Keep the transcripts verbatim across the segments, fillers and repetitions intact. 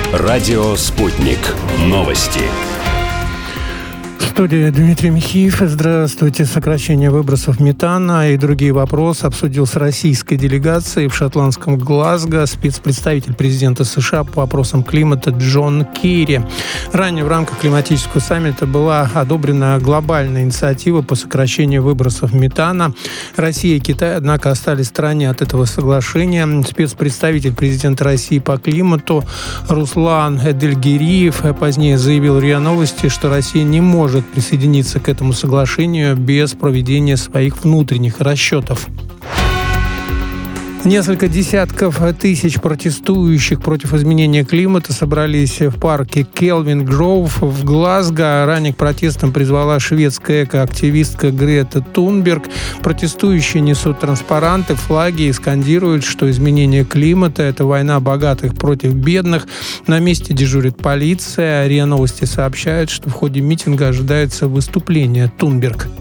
Радио «Спутник». Новости. В студии Дмитрий Михеев. Здравствуйте. Сокращение выбросов метана и другие вопросы обсудил с российской делегацией в шотландском Глазго спецпредставитель президента США по вопросам климата Джон Керри. Ранее в рамках климатического саммита была одобрена глобальная инициатива по сокращению выбросов метана. Россия и Китай, однако, остались в стороне от этого соглашения. Спецпредставитель президента России по климату Руслан Эдельгериев позднее заявил в РИА Новости, что Россия не может присоединиться к этому соглашению без проведения своих внутренних расчетов. Несколько десятков тысяч протестующих против изменения климата собрались в парке Келвин Гроув в Глазго. Ранее к протестам призвала шведская экоактивистка Грета Тунберг. Протестующие несут транспаранты, флаги и скандируют, что изменение климата – это война богатых против бедных. На месте дежурит полиция. РИА Новости сообщает, что в ходе митинга ожидается выступление Тунберг.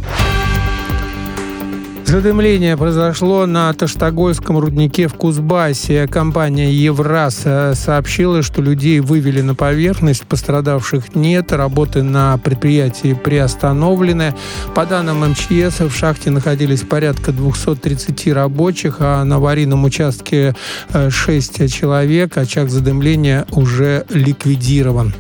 Задымление произошло на Таштагольском руднике в Кузбассе. Компания «Евраз» сообщила, что людей вывели на поверхность, пострадавших нет, работы на предприятии приостановлены. По данным эм че эс, в шахте находились порядка двести тридцать рабочих, а на аварийном участке шесть человек. Очаг задымления уже ликвидирован.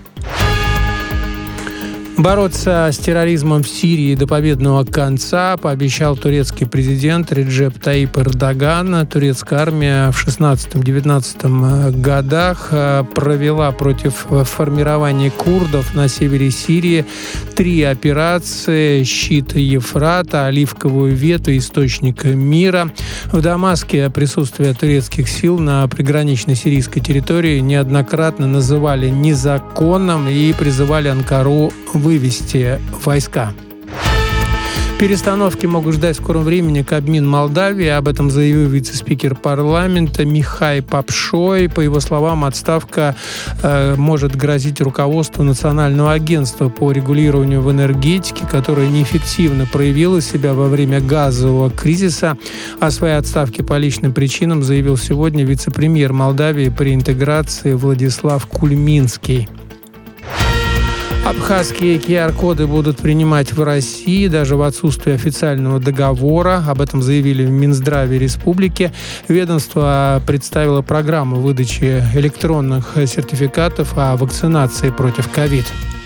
Бороться с терроризмом в Сирии до победного конца пообещал турецкий президент Реджеп Таyyip Эрдоган. Турецкая армия в шестнадцатом-девятнадцатом годах провела против формирования курдов на севере Сирии три операции: «Щит Ефрата», «Оливковую ветвь» и «Источник мира». В Дамаске присутствие турецких сил на приграничной сирийской территории неоднократно называли незаконным и призывали Анкару вывести войска. Перестановки могут ждать в скором времени Кабмин Молдавии. Об этом заявил вице-спикер парламента Михай Папшой. По его словам, отставка э, может грозить руководству Национального агентства по регулированию в энергетике, которое неэффективно проявило себя во время газового кризиса. О своей отставке по личным причинам заявил сегодня вице-премьер Молдавии при интеграции Владислав Кульминский. Абхазские ку ар-коды будут принимать в России даже в отсутствие официального договора. Об этом заявили в Минздраве республики. Ведомство представило программу выдачи электронных сертификатов о вакцинации против ковид.